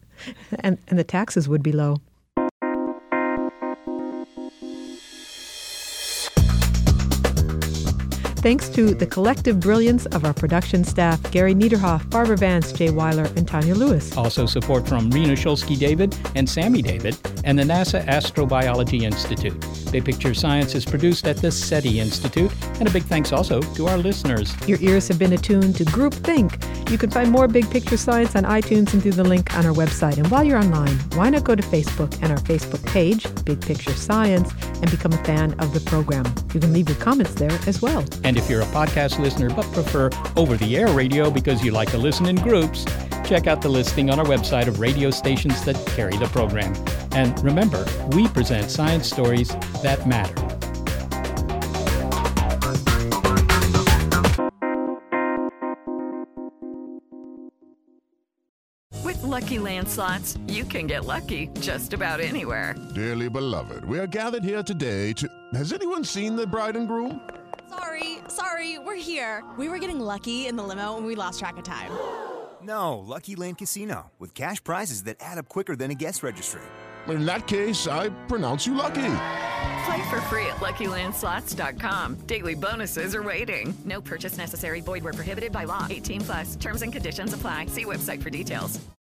And, and the taxes would be low. Thanks to the collective brilliance of our production staff, Gary Niederhoff, Barbara Vance, Jay Weiler, and Tanya Lewis. Also support from Rena Shulsky-David and Sammy David and the NASA Astrobiology Institute. Big Picture Science is produced at the SETI Institute. And a big thanks also to our listeners. Your ears have been attuned to Groupthink. You can find more Big Picture Science on iTunes and through the link on our website. And while you're online, why not go to Facebook and our Facebook page, Big Picture Science, and become a fan of the program. You can leave your comments there as well. And if you're a podcast listener but prefer over-the-air radio because you like to listen in groups, check out the listing on our website of radio stations that carry the program. And remember, we present science stories that matter. With Lucky Land Slots, you can get lucky just about anywhere. Dearly beloved, we are gathered here today to... Has anyone seen the bride and groom? Sorry, sorry, we're here. We were getting lucky in the limo and we lost track of time. No, Lucky Land Casino, with cash prizes that add up quicker than a guest registry. In that case, I pronounce you lucky. Play for free at Lucky Land Slots dot com. Daily bonuses are waiting. No purchase necessary. Void where prohibited by law. eighteen plus. Terms and conditions apply. See website for details.